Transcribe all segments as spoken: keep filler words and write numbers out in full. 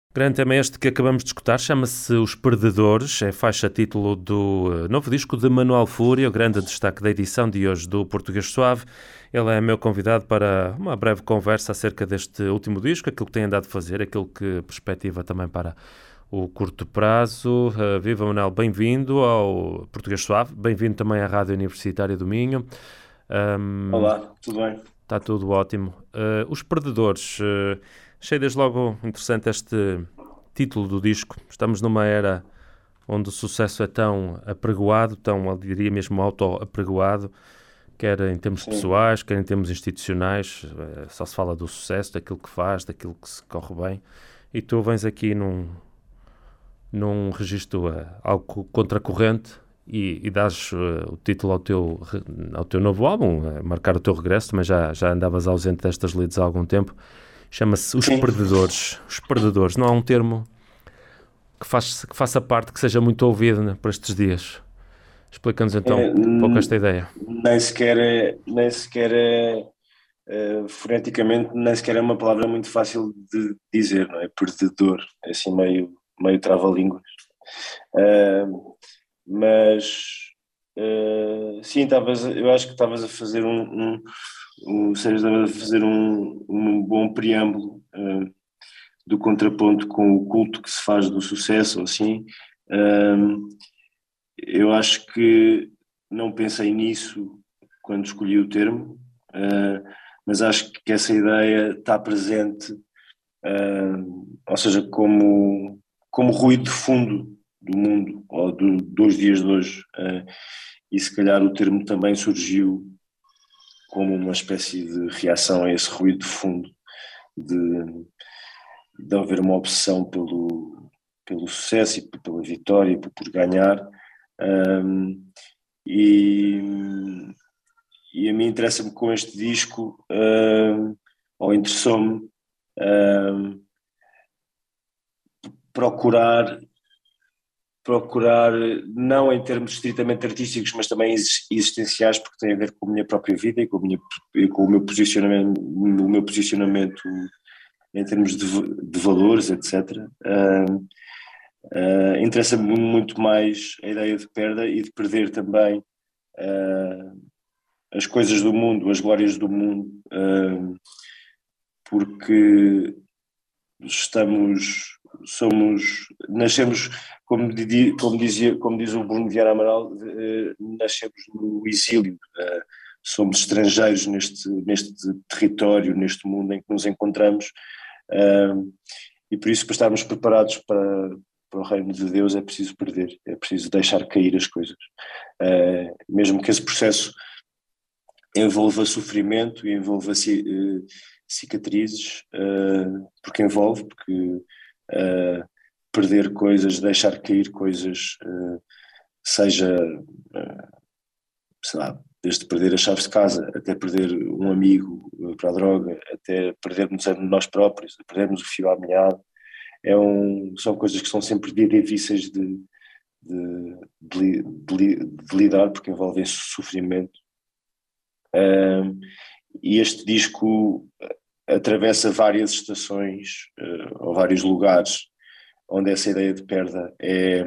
Grande tema este que acabamos de escutar, chama-se Os Perdedores, é faixa título do uh, novo disco de Manuel Fúria, o grande destaque da edição de hoje do Português Suave. Ele é meu convidado para uma breve conversa acerca deste último disco, aquilo que tem andado a fazer, aquilo que perspectiva também para o curto prazo. Uh, viva Manuel, bem-vindo ao Português Suave, bem-vindo também à Rádio Universitária do Minho. Um, Olá, tudo bem? Está tudo ótimo. Uh, Os Perdedores... Uh, Achei desde logo interessante este título do disco. Estamos numa era onde o sucesso é tão apregoado, tão, eu diria mesmo, auto-apregoado, quer em termos Sim. pessoais, quer em termos institucionais. Só se fala do sucesso, daquilo que faz, daquilo que se corre bem. E tu vens aqui num, num registro uh, algo contracorrente e, e dás uh, o título ao teu, ao teu novo álbum, uh, marcar o teu regresso. Também já, já andavas ausente destas leads há algum tempo. Chama-se Os Sim. Perdedores. Os Perdedores. Não há um termo que, faz, que faça parte, que seja muito ouvido, né, por estes dias. Explica-nos então É, um pouco esta n- ideia. nem sequer é, nem sequer é, eh, foneticamente, nem sequer é uma palavra muito fácil de dizer, não é? Perdedor, é assim meio, meio trava-línguas. Eh, mas, eh, sim, estavas, a- eu acho que estavas a fazer um, um, um, Sérgio, estavas a fazer um, um bom preâmbulo, eh, do contraponto com o culto que se faz do sucesso, ou assim. Eh, Eu acho que não pensei nisso quando escolhi o termo, uh, mas acho que essa ideia está presente, uh, ou seja, como, como ruído de fundo do mundo, ou do, dos dias de hoje. Uh, e se calhar o termo também surgiu como uma espécie de reação a esse ruído de fundo, de, de haver uma obsessão pelo, pelo sucesso e pela vitória, e por ganhar. Um, e, e a mim interessa-me com este disco, uh, ou interessou-me, uh, procurar, procurar, não em termos estritamente artísticos, mas também existenciais, porque tem a ver com a minha própria vida e com, a minha, com o meu posicionamento, o meu posicionamento em termos de, de valores, etcétera. Uh, uh, interessa-me muito mais a ideia de perda e de perder também uh, as coisas do mundo, as glórias do mundo, uh, porque estamos, somos, nascemos, como, como, dizia, como diz o Bruno Vieira Amaral, uh, nascemos no exílio, uh, somos estrangeiros neste, neste território, neste mundo em que nos encontramos, uh, e por isso, para estarmos preparados para, para o reino de Deus, é preciso perder, é preciso deixar cair as coisas, uh, mesmo que esse processo envolva sofrimento e envolva uh, cicatrizes, uh, porque envolve, porque uh, perder coisas, deixar cair coisas, uh, seja, uh, sei lá, desde perder as chaves de casa, até perder um amigo para a droga, até perdermos a nós próprios, perdermos o fio à meada, é um, são coisas que são sempre difíceis de, de, de, de, de lidar, porque envolvem sofrimento. Um, e este disco atravessa várias estações, uh, ou vários lugares onde essa ideia de perda é,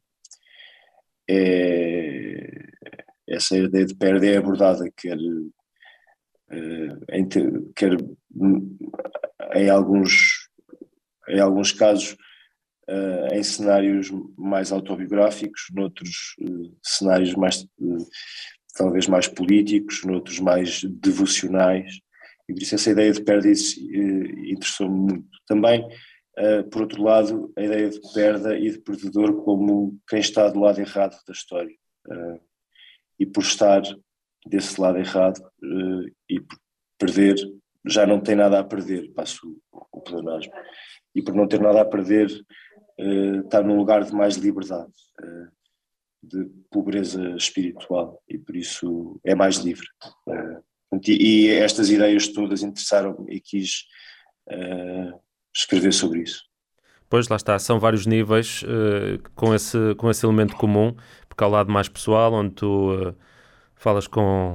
é essa ideia de perda é abordada, quer, uh, em, quer em alguns em alguns casos uh, em cenários mais autobiográficos, noutros uh, cenários mais uh, talvez mais políticos, noutros mais devocionais, e por isso essa ideia de perda interessou-me muito. Também, uh, por outro lado, a ideia de perda e de perdedor como quem está do lado errado da história. Uh, e por estar desse lado errado uh, e por perder, já não tem nada a perder, passo o pleonasmo, e por não ter nada a perder, uh, está num lugar de mais liberdade. Uh, de pobreza espiritual e por isso é mais livre. Uh, e estas ideias todas interessaram-me e quis uh, escrever sobre isso. Pois, lá está, são vários níveis uh, com, esse, com esse elemento comum, porque há o lado mais pessoal, onde tu uh, falas com,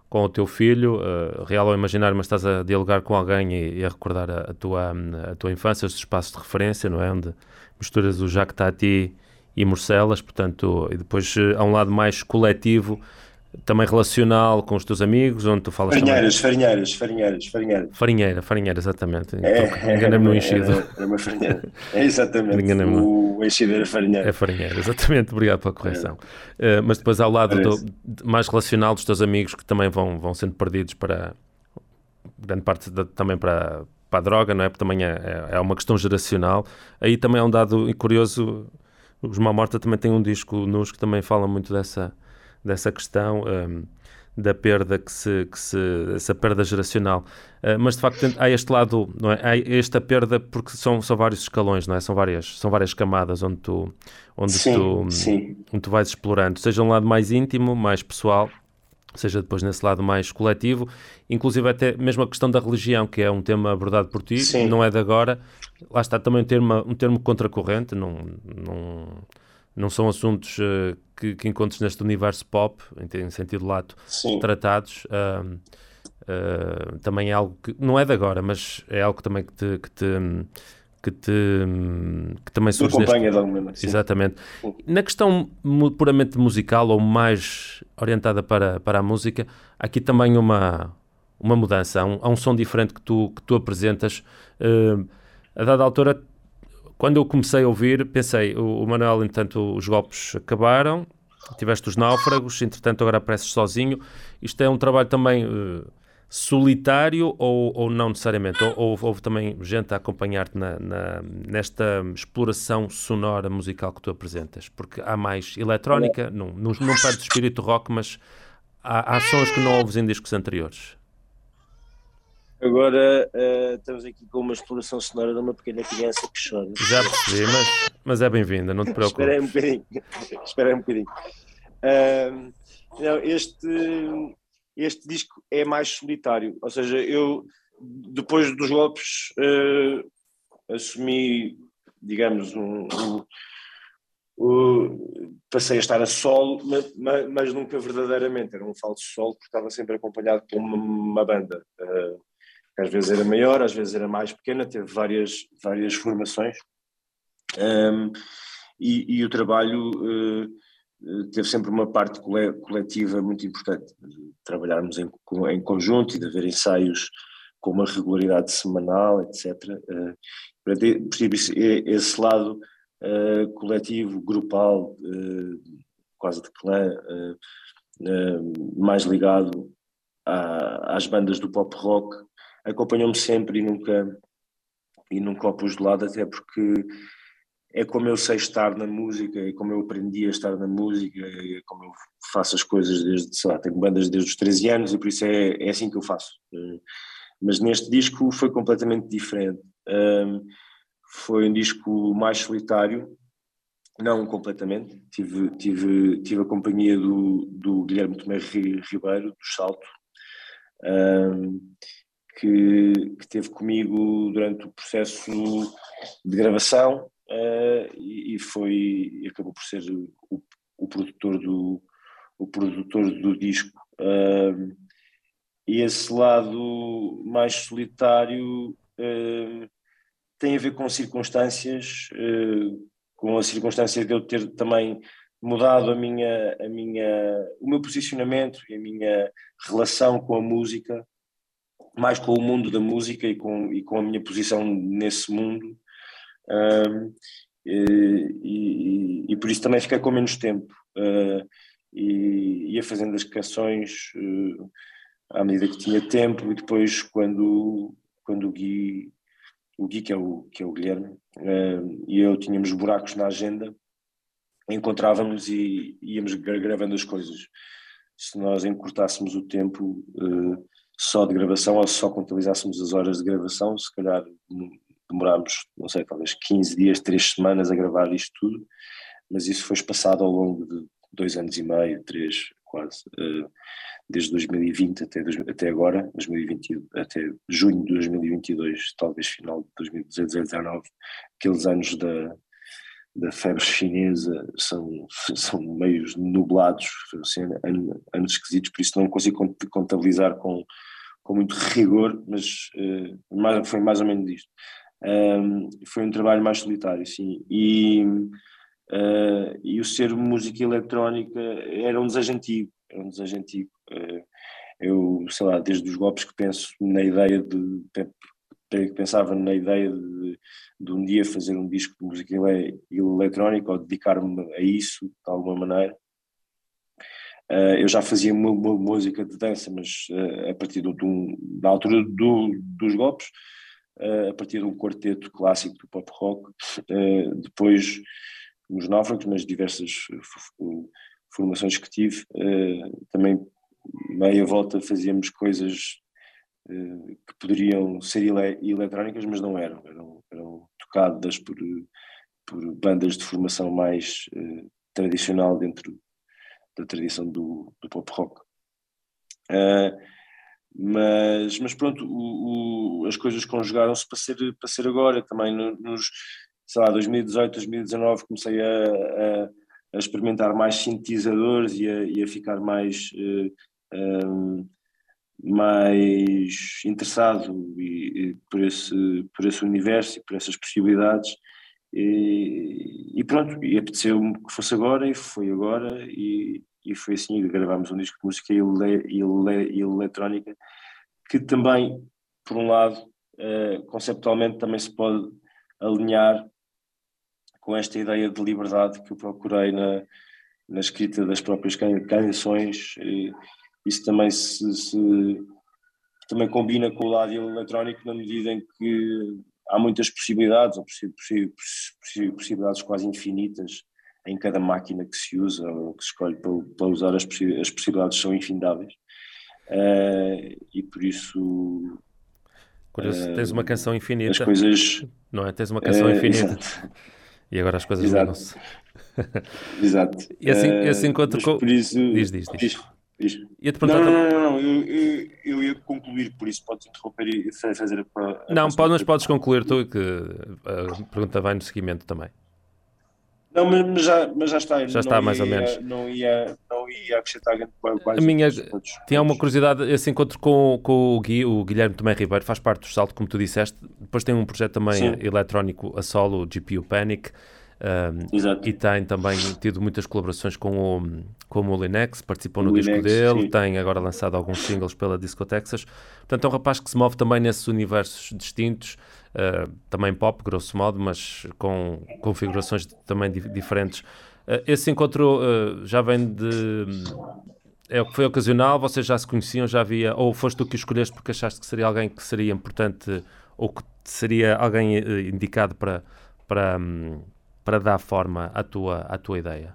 com o teu filho, uh, real ou imaginário, mas estás a dialogar com alguém e, e a recordar a, a, tua, a tua infância, os espaços de referência, não é? Onde misturas o Jacques Tati e Morcelas, portanto, e depois uh, há um lado mais coletivo, também relacional com os teus amigos, onde tu falas Farinheiras, também... farinheiras, farinheiras, farinheiras. Farinheira, farinheira, exatamente. É, era Enganei-me no uma, enchido. era, era uma farinheira. É exatamente, Enganei-me. o enchido era farinheiro. É farinheira, exatamente, obrigado pela correção. É. Uh, mas depois ao lado do, mais relacional dos teus amigos que também vão, vão sendo perdidos para grande parte de, também para, para a droga, não é? Porque também é, é uma questão geracional. Aí também é um dado curioso, os Má Morta também tem um disco nos que também fala muito dessa, dessa questão, um, da perda que se, que se, essa perda geracional. Uh, mas de facto há este lado, não é? Há esta perda porque são, são vários escalões, não é? São várias, são várias camadas onde tu, onde sim, tu, sim. onde tu vais explorando, seja um lado mais íntimo, mais pessoal, seja depois nesse lado mais coletivo, inclusive até mesmo a questão da religião, que é um tema abordado por ti, sim. Não é de agora, lá está também um termo, um termo contracorrente, não, não, não são assuntos uh, que, que encontres neste universo pop, em, em sentido lato, sim. Tratados, uh, uh, também é algo que, não é de agora, mas é algo também que te... Que te que te que também surge acompanha neste... de alguma maneira. Exatamente. Sim. Na questão puramente musical ou mais orientada para, para a música, há aqui também uma, uma mudança, há um, há um som diferente que tu, que tu apresentas. Uh, a dada altura, quando eu comecei a ouvir, pensei, o, o Manuel, entanto, os golpes acabaram, tiveste os náufragos, entretanto agora apareces sozinho. Isto é um trabalho também... Uh, solitário ou, ou não necessariamente? Ou, ou houve também gente a acompanhar-te na, na, nesta exploração sonora musical que tu apresentas? Porque há mais eletrónica, não, não, não perde o espírito rock, mas há, há sons que não ouves em discos anteriores. Agora uh, estamos aqui com uma exploração sonora de uma pequena criança que chora. Já percebi, mas, mas é bem-vinda, não te preocupes. Espera aí um bocadinho. Espera aí um bocadinho. Uh, não, este... Este disco é mais solitário, ou seja, eu depois dos golpes uh, assumi, digamos, um, um, um, passei a estar a solo, mas, mas nunca verdadeiramente, era um falso solo, porque estava sempre acompanhado por uma, uma banda, uh, que às vezes era maior, às vezes era mais pequena, teve várias, várias formações, um, e, e o trabalho... Uh, teve sempre uma parte coletiva muito importante, de trabalharmos em, em conjunto e de haver ensaios com uma regularidade semanal, etcétera. Percebo esse lado uh, coletivo, grupal, uh, quase de clã, uh, uh, mais ligado à, às bandas do pop rock, acompanhou-me sempre e nunca, e nunca o pus de lado, até porque é como eu sei estar na música, é como eu aprendi a estar na música, é como eu faço as coisas desde, sei lá, tenho bandas desde os treze anos e por isso é, é assim que eu faço. Mas neste disco foi completamente diferente. Um, foi um disco mais solitário, não completamente. Tive, tive, tive a companhia do, do Guilherme Tomé Ribeiro, do Salto, um, que, que esteve comigo durante o processo de gravação. Uh, e, e foi e acabou por ser o, o produtor do o produtor do disco, uh, e esse lado mais solitário uh, tem a ver com circunstâncias, uh, com a circunstância de eu ter também mudado a minha, a minha, o meu posicionamento e a minha relação com a música, mais com o mundo da música e com, e com a minha posição nesse mundo. Um, e, e, e por isso também fiquei com menos tempo, uh, e ia fazendo as canções uh, à medida que tinha tempo, e depois quando, quando o Gui, o Gui que é o, que é o Guilherme, uh, e eu tínhamos buracos na agenda, encontrávamos e íamos gravando as coisas. Se nós encurtássemos o tempo uh, só de gravação, ou só contabilizássemos as horas de gravação, se calhar demorámos, não sei, talvez quinze dias, três semanas a gravar isto tudo, mas isso foi espaçado ao longo de dois anos e meio, três, quase, desde dois mil e vinte até, até agora, dois mil e vinte, até junho de dois mil e vinte e dois, talvez final de dois mil e dezanove, aqueles anos da, da febre chinesa são, são meios nublados, assim, anos, anos esquisitos, por isso não consigo contabilizar com, com muito rigor, mas uh, mais, foi mais ou menos isto. Um, foi um trabalho mais solitário, sim, e, uh, e o ser música eletrónica era um desejo antigo, era um desejo antigo. Uh, eu, sei lá, desde os golpes que penso na ideia de, que pensava na ideia de, de um dia fazer um disco de música ele, eletrónica ou dedicar-me a isso de alguma maneira. Uh, eu já fazia uma, uma música de dança, mas uh, a partir do, do, da altura do, dos golpes, uh, a partir de um quarteto clássico do pop rock, uh, depois nos Náufragos, nas diversas formações que tive, uh, também meia volta fazíamos coisas uh, que poderiam ser ele, eletrónicas, mas não eram, eram, eram tocadas por, por bandas de formação mais uh, tradicional dentro da tradição do, do pop rock. Uh, mas, mas pronto, o, o, as coisas conjugaram-se para ser, para ser agora. Também nos, sei lá, dois mil e dezoito, dois mil e dezanove comecei a, a, a experimentar mais sintetizadores e a, e a ficar mais, uh, um, mais interessado e, e por, esse, por esse universo e por essas possibilidades. E, e pronto, e apeteceu-me que fosse agora, e foi agora, e, e foi assim que gravámos um disco de música ele, ele, eletrónica, que também, por um lado, uh, conceptualmente também se pode alinhar com esta ideia de liberdade que eu procurei na, na escrita das próprias canções. E isso também se, se também combina com o lado eletrónico, na medida em que há muitas possibilidades, ou possibilidades quase infinitas em cada máquina que se usa ou que se escolhe para, para usar, as, as possibilidades são infindáveis. Uh, e por isso... Curioso, uh, tens uma canção infinita. As coisas... Não é? Tens uma canção uh, infinita. Exato. E agora as coisas ligam-se. Exato. E assim, uh, esse encontro com... Por isso... Diz, diz, diz. diz. Diz. Não, não, não, não, não. Eu, eu, eu ia concluir, por isso podes interromper e fazer a, a Não, pode, mas podes concluir tu, que a pergunta vai no seguimento também. Não, mas já, mas já está. Já está, não mais ia, ou menos. Não ia, não ia acrescentar quase. A minha... Tinha uma curiosidade, esse encontro com, com o, Gui, o Guilherme Tomé Ribeiro, faz parte do Salto, como tu disseste. Depois tem um projeto também Sim. eletrónico a solo, o G P U Panic. Um, e tem também tido muitas colaborações com o, com o Linux, participou no disco dele, sim. Tem agora lançado alguns singles pela Disco Texas. Portanto é um rapaz que se move também nesses universos distintos, uh, também pop, grosso modo, mas com configurações também di- diferentes. Uh, esse encontro uh, já vem de... É, foi ocasional, vocês já se conheciam, já havia, ou foste tu que o escolheste porque achaste que seria alguém que seria importante, ou que seria alguém uh, indicado para... para um, para dar forma à tua, à tua ideia?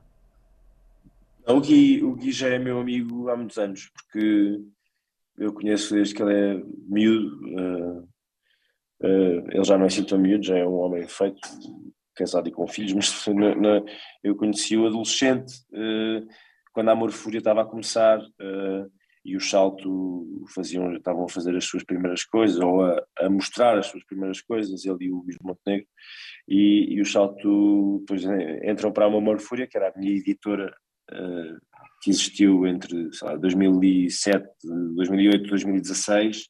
O Gui, o Gui já é meu amigo há muitos anos, porque eu conheço desde que ele é miúdo. Uh, uh, ele já não é assim tão miúdo, já é um homem feito, casado e com filhos, mas na, na, eu conheci-o adolescente, uh, quando a Amor Fúria estava a começar, uh, e os Salto faziam, estavam a fazer as suas primeiras coisas, ou a, a mostrar as suas primeiras coisas, ele e o Luís Montenegro. E, e os Salto depois entram para a Amor Fúria, que era a minha editora, uh, que existiu entre, sei lá, dois mil e sete, dois mil e oito, dois mil e dezasseis,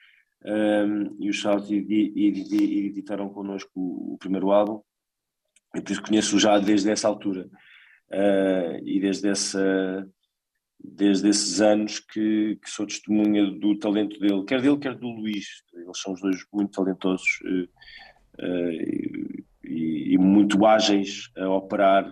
um, e os Salto editaram connosco o, o primeiro álbum, e por isso conheço já desde essa altura, uh, e desde, essa, desde esses anos que, que sou testemunha do talento dele, quer dele, quer do Luís. Eles são os dois muito talentosos, uh, Uh, e, e muito ágeis a operar,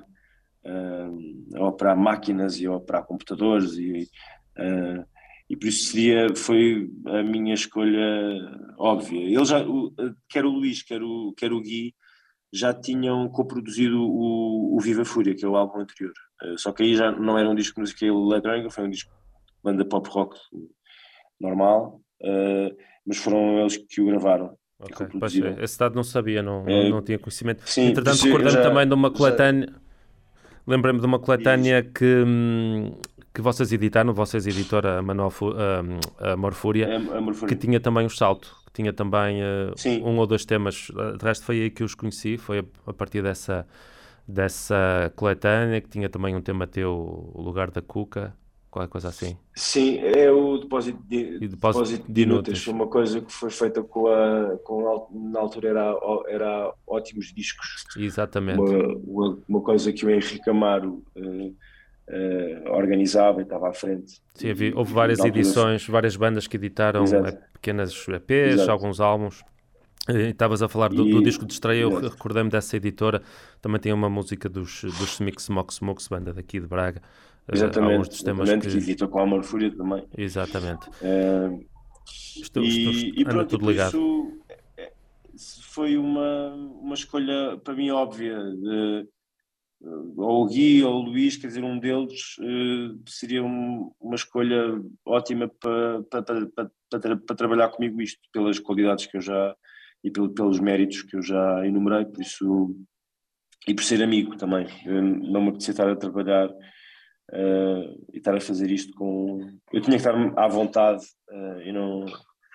uh, a operar máquinas e a operar computadores, e, uh, e por isso seria, foi a minha escolha óbvia. Ele já, o, quer o Luís, quer o, quer o Gui, já tinham coproduzido o, o Viva Fúria, que é o álbum anterior. Uh, só que aí já não era um disco de música eletrónica, foi um disco de banda pop rock normal, uh, mas foram eles que o gravaram. Ok, pois, esse dado não sabia, não, é, não, não tinha conhecimento. Sim, entretanto, recordei-me também de uma coletânea, já... lembrei-me de uma coletânea que, que vocês editaram, vocês editora Manuel Fu, a, a Amor Fúria, é, Amor Fúria, que tinha também um Salto, que tinha também uh, um ou dois temas. De resto foi aí que eu os conheci, foi a, a partir dessa, dessa coletânea, que tinha também um tema teu, O Lugar da Cuca, qualquer coisa assim. Sim, é o depósito de, E Depósito depósito de de inúteis. Inúteis. Foi uma coisa que foi feita com a, com a, na altura era, era Ótimos Discos, uma, Exatamente. uma, uma coisa que o Henrique Amaro eh, eh, organizava e estava à frente. Sim, havia- houve E, e várias na altura, edições, várias bandas que editaram eh, exato, pequenas E Pês, exato, alguns álbuns. Eh, Estavas a falar do, do e, disco de estreia, eu re- exato, recordei-me dessa editora. Também tinha uma música dos, dos Smix Mox Mox, banda daqui de Braga. Eh, alguns exatamente, dos temas exatamente, que que. editou com a Amor Fúria também. Exatamente. Eh, Isto, isto- e, isto e anda pronto, e tudo por ligado. isso eh, foi uma, uma escolha para mim óbvia. De, ou o Gui ou o Luís, quer dizer, um deles eh, seria um- uma escolha ótima para, para, para, para, para, para trabalhar comigo isto, pelas qualidades que eu já e pelo, pelos méritos que eu já enumerei, por isso, e por ser amigo também. Eu não me apetecia estar a trabalhar eh, e estar a fazer isto com. Eu tinha que estar à vontade eh, e não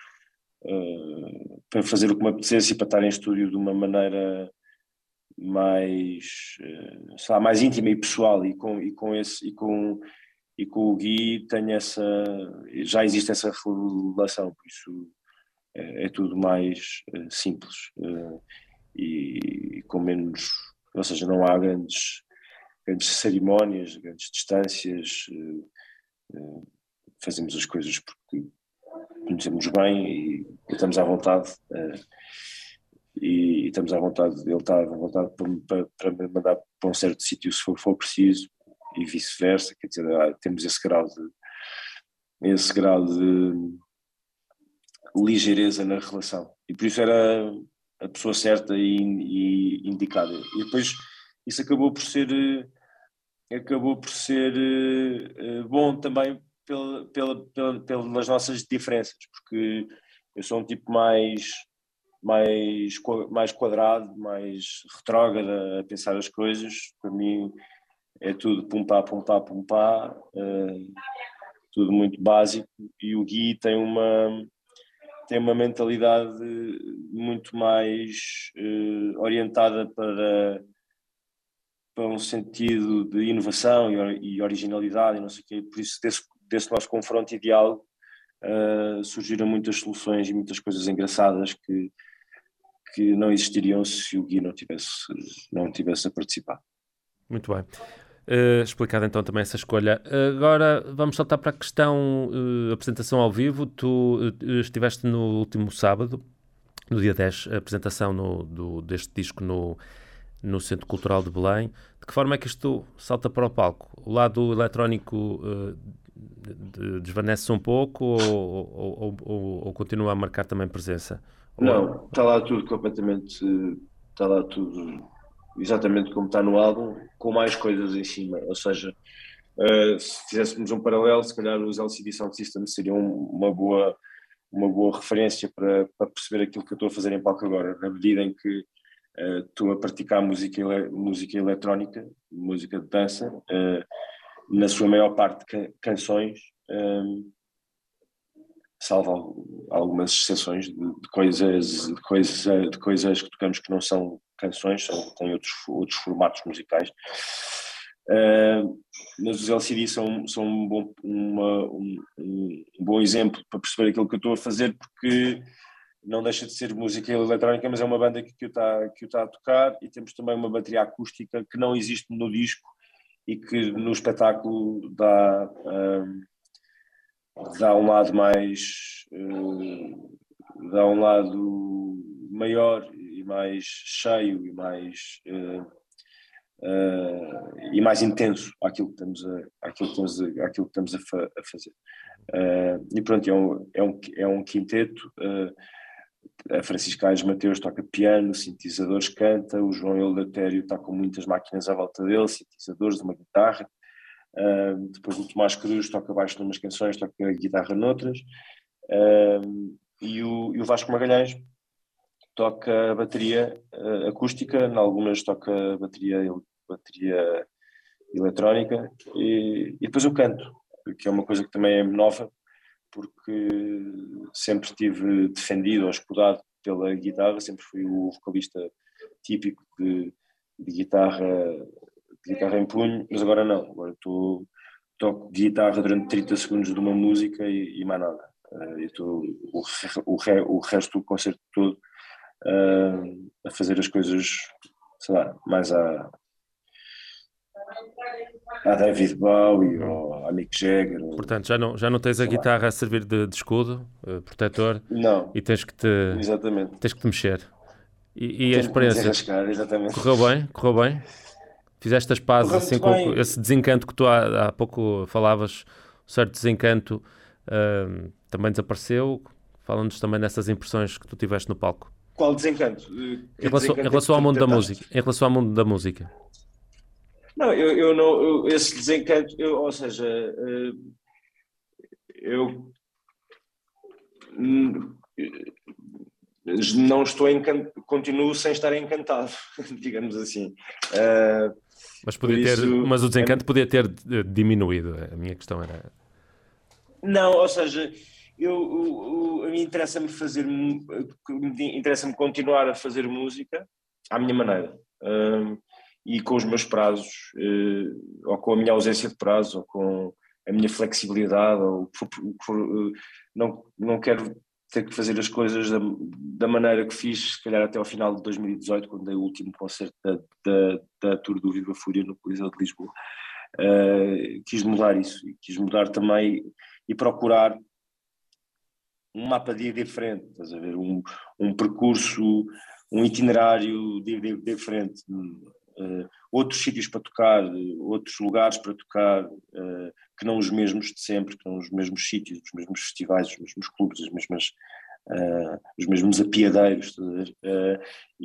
eh, para fazer o que me apetecesse e para estar em estúdio de uma maneira mais, eh, sei lá, mais íntima e pessoal e com, e com esse e com, e com o Gui tenho essa, já existe essa relação, por isso é, é tudo mais eh, simples eh, e com menos, ou seja, não há grandes, grandes cerimónias, grandes distâncias, eh, eh, fazemos as coisas porque conhecemos bem e, e estamos à vontade. eh, e, e estamos à vontade, ele está à vontade para, para, para me mandar para um certo sítio se for, for preciso e vice-versa, quer dizer, há- temos esse grau de, esse grau de ligeireza na relação e por isso era a pessoa certa e, e indicada e depois isso acabou por ser acabou por ser eh, bom também pela, pela, pela, pelas nossas diferenças, porque eu sou um tipo mais mais, mais quadrado, mais retrógrado a pensar as coisas. Para mim é tudo pum pá, pum pá, pum pá, uh, tudo muito básico. E o Gui tem uma, tem uma mentalidade muito mais uh, orientada para, para um sentido de inovação e, e originalidade e não sei o quê. Por isso, desse, desse nosso confronto e diálogo, uh, surgiram muitas soluções e muitas coisas engraçadas que que não existiriam se o Gui não tivesse, não tivesse a participar. Muito bem. Uh, explicado então também essa escolha. Agora vamos saltar para a questão uh, apresentação ao vivo. Tu uh, estiveste no último sábado, no dia dez, a apresentação no, do, deste disco no, no Centro Cultural de Belém. De que forma é que isto salta para o palco? O lado eletrónico uh, desvanece um pouco ou, ou, ou, ou continua a marcar também presença? Não, está lá tudo completamente, está lá tudo exatamente como está no álbum, com mais coisas em cima, ou seja, uh, se fizéssemos um paralelo, se calhar os L C D Sound System seriam uma boa, uma boa referência para, para perceber aquilo que eu estou a fazer em palco agora, na medida em que uh, estou a praticar música, música eletrónica, música de dança, uh, na sua maior parte can, canções, um, salvo algumas exceções de, de coisas de coisas de coisas que tocamos que não são canções, são, têm outros, outros formatos musicais. Uh, mas os L C D são, são um, bom, uma, um, um bom exemplo para perceber aquilo que eu estou a fazer, porque não deixa de ser música eletrónica, mas é uma banda que, que o está que o está a tocar, e temos também uma bateria acústica que não existe no disco e que no espetáculo dá, um, dá um lado mais uh, dá um lado maior e mais cheio e mais uh, uh, e mais intenso àquilo que estamos a, àquilo que estamos a, àquilo que estamos a, fa a fazer. Uh, e pronto, é um, é um, é um quinteto. Uh, a Francisca Aires Mateus toca piano, sintetizadores, canta, o João Eleutério está com muitas máquinas à volta dele, sintetizadores, uma guitarra. Uh, depois o Tomás Cruz toca baixo numas canções, toca guitarra noutras. Uh, e, o, e o Vasco Magalhães toca bateria uh, acústica, em algumas toca bateria, bateria eletrónica, e, e depois eu canto, que é uma coisa que também é nova, porque sempre tive defendido ou escudado pela guitarra, sempre fui o vocalista típico de, de guitarra, de guitarra em punho, mas agora não, agora estou, toco guitarra durante trinta segundos de uma música e, e mais nada. Uh, eu tô, o, o, re, o resto do concerto todo uh, a fazer as coisas, sei lá, mais a, a David Bowie Uhum. ou a Mick Jagger. Portanto, já não, já não tens a guitarra lá. A servir de, de escudo, uh, protetor, não, e tens que te, exatamente. tens que te mexer. E, e a Tenho que me experiência desenrascar, exatamente. correu bem? Correu bem? Fizeste as pazes Correu assim muito com bem. esse desencanto que tu há, há pouco falavas, um certo desencanto uh, também desapareceu? Fala-nos também dessas impressões que tu tiveste no palco. Qual desencanto? Que em relação, desencanto em relação é ao que tu mundo da detectaste? música. Em relação ao mundo da música. Não, eu, eu não, eu, esse desencanto, eu, ou seja, eu não estou encantado, continuo sem estar encantado, digamos assim. Uh, mas, podia ter, isso, mas o desencanto é, podia ter diminuído, a minha questão era... Não, ou seja, eu, eu, a mim interessa-me fazer, interessa-me continuar a fazer música à minha maneira. Uh, e com os meus prazos, uh, ou com a minha ausência de prazo, ou com a minha flexibilidade, ou por, por, uh, não, não quero ter que fazer as coisas da, da maneira que fiz, se calhar até ao final de dois mil e dezoito, quando dei o último concerto da, da, da tour do Viva Fúria no Coliseu de Lisboa. Uh, quis mudar isso, quis mudar também e procurar um mapa diferente, estás a ver? Um, um percurso, um itinerário diferente, uh, outros sítios para tocar, outros lugares para tocar, uh, que não os mesmos de sempre, que não os mesmos sítios, os mesmos festivais, os mesmos clubes, as mesmas, uh, os mesmos apiadeiros, estás a ver? Uh,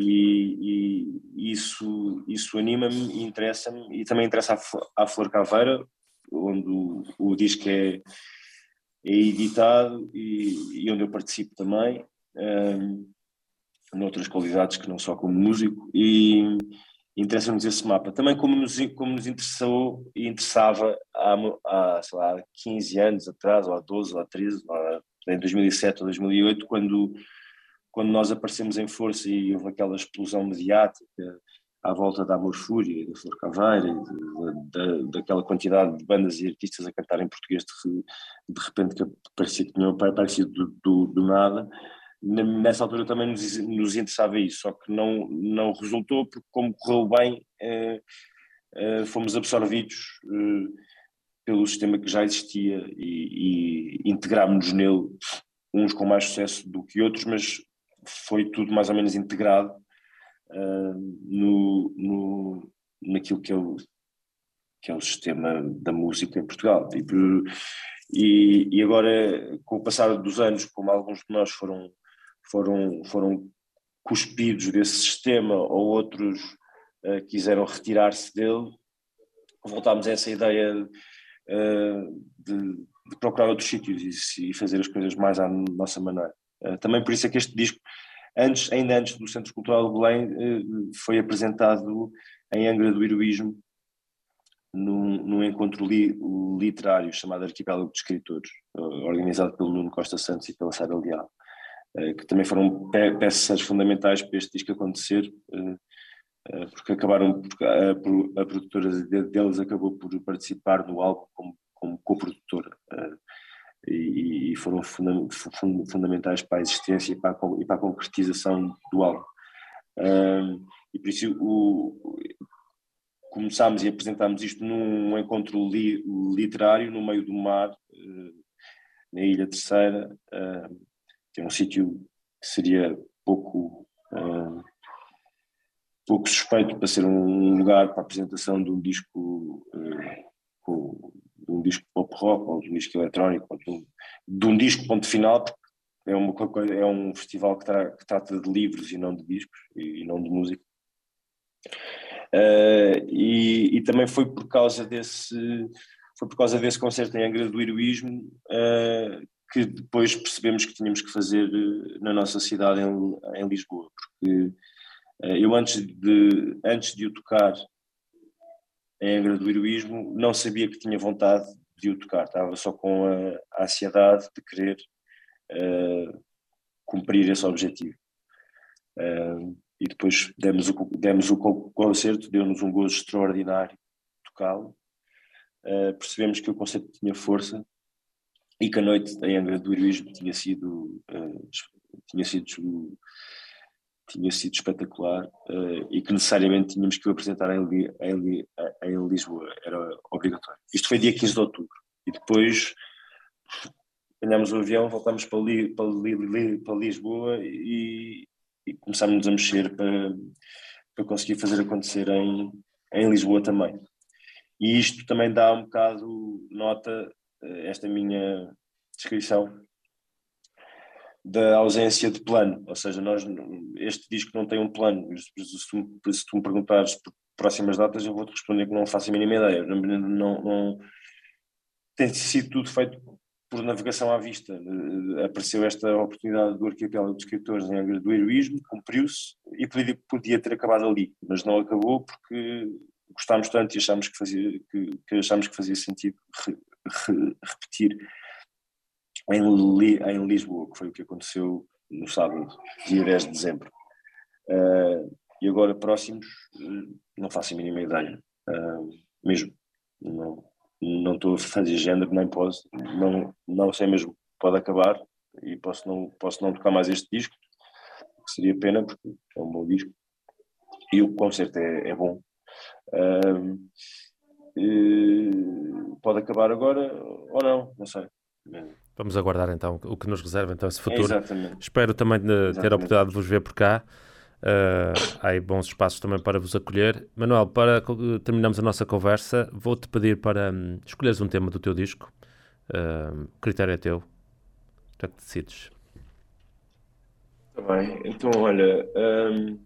e, e isso, isso anima-me e interessa-me, e também interessa à Flor Caveira, onde o, o disco é é editado e, e onde eu participo também, um, noutras qualidades que não só como músico, e interessa-nos esse mapa. Também como nos, como nos interessou e interessava há, há, sei lá, quinze anos atrás, ou há doze, ou há treze, ou há, em dois mil e sete ou dois mil e oito, quando, quando nós aparecemos em força e houve aquela explosão mediática à volta da Amor Fúria, da Flor Caveira, e de, de, daquela quantidade de bandas e artistas a cantar em português de, de repente que parecia que tinham aparecido do, do, do nada. Nessa altura também nos, nos interessava isso, só que não, não resultou, porque como correu bem, eh, eh, fomos absorvidos eh, pelo sistema que já existia e, e integrámos-nos nele, uns com mais sucesso do que outros, mas foi tudo mais ou menos integrado Uh, no, no, naquilo que é, o, que é o sistema da música em Portugal. E, e, e agora, com o passar dos anos, como alguns de nós foram, foram, foram cuspidos desse sistema ou outros uh, quiseram retirar-se dele, voltámos a essa ideia uh, de, de procurar outros sítios e, e fazer as coisas mais à nossa maneira. Uh, também por isso é que este disco, Antes, ainda antes do Centro Cultural de Belém, foi apresentado em Angra do Heroísmo, num, num encontro li, literário chamado Arquipélago de Escritores, organizado pelo Nuno Costa Santos e pela Sara Leal, que também foram peças fundamentais para este disco acontecer, porque acabaram, porque a, a produtora deles acabou por participar do álbum como, como co-produtora. E, e foram funda, fundamentais para a existência e para a, e para a concretização do álbum. Um, e por isso o, começámos e apresentámos isto num encontro li, literário no meio do mar, uh, na Ilha Terceira, uh, que é um sítio que seria pouco, uh, pouco suspeito para ser um lugar para a apresentação de um disco uh, com de um disco pop rock, ou de um disco eletrónico, ou de um, de um disco ponto final, porque é, uma, é um festival que, tra, que trata de livros e não de discos, e, e não de música. Uh, e, e também foi por causa desse, foi por causa desse concerto em Angra do Heroísmo uh, que depois percebemos que tínhamos que fazer na nossa cidade, em, em Lisboa, porque uh, eu antes de, antes de o tocar em Angra do Heroísmo, não sabia que tinha vontade de o tocar, estava só com a, a ansiedade de querer uh, cumprir esse objetivo. Uh, e depois demos o, demos o concerto, deu-nos um gozo extraordinário tocá-lo. Uh, percebemos que o concerto tinha força e que a noite em Angra do Heroísmo tinha sido, uh, tinha sido, tinha sido espetacular, uh, e que necessariamente tínhamos que o apresentar em, em, em Lisboa, era obrigatório. Isto foi dia quinze de outubro e depois ganhámos o avião, voltámos para, Li, para, Li, para Lisboa e, e começámos a mexer para, para conseguir fazer acontecer em, em Lisboa também. E isto também dá um bocado nota, esta minha descrição, da ausência de plano. Ou seja, nós, este disco não tem um plano. Se tu, se tu me perguntares por próximas datas, eu vou-te responder que não faço a mínima ideia. Não, não, não, tem sido tudo feito por navegação à vista. Apareceu esta oportunidade do Arquipélago de Escritores em Angra do Heroísmo, cumpriu-se e podia, podia ter acabado ali, mas não acabou porque gostámos tanto e achámos que fazia, que, que, achámos que fazia sentido re, re, repetir em, Li, em Lisboa, que foi o que aconteceu no sábado, dia dez de dezembro. Uh, e agora, próximos, uh, não faço a mínima ideia, uh, mesmo. Não, não estou a fazer género, nem posso, não, não sei mesmo, pode acabar e posso não, posso não tocar mais este disco, que seria pena, porque é um bom disco e o concerto é, é bom. Uh, uh, pode acabar agora ou não, não sei. Vamos aguardar então o que nos reserva então esse futuro. Exatamente. Espero também de Exatamente. ter a oportunidade de vos ver por cá. Uh, há aí bons espaços também para vos acolher. Manuel, para terminarmos a nossa conversa, vou-te pedir para um, escolheres um tema do teu disco. Uh, o critério é teu. Tu é que decides. Está bem. Então, olha, hum,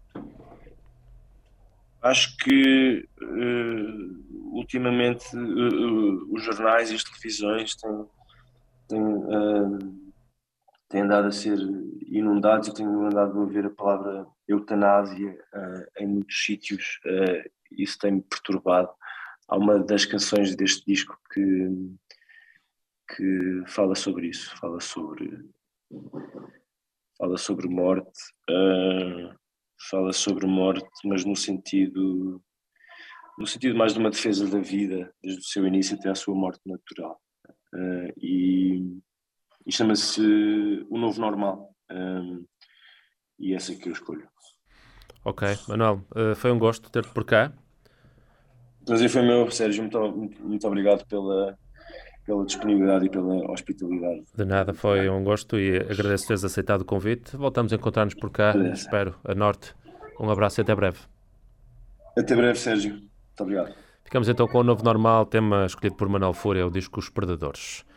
acho que uh, ultimamente uh, os jornais e as televisões têm, têm, uh, têm andado a ser inundados e têm andado a ver a palavra eutanásia uh, em muitos sítios. Uh, isso tem-me perturbado. Há uma das canções deste disco que, que fala sobre isso, fala sobre, fala sobre morte, uh, fala sobre morte, mas no sentido, no sentido mais de uma defesa da vida, desde o seu início até à sua morte natural. Uh, e, e chama-se O Novo Normal. Um, e essa é que eu escolho. Ok, Manuel, uh, foi um gosto ter-te por cá. O prazer foi meu, Sérgio, muito, muito, muito obrigado pela, pela disponibilidade e pela hospitalidade. De nada, foi um gosto e agradeço teres aceitado o convite. Voltamos a encontrar-nos por cá, Beleza. Espero, a norte. Um abraço e até breve. Até breve, Sérgio. Muito obrigado. Ficamos então com o Novo Normal, tema escolhido por Manuel Fúria, o disco Os Perdedores.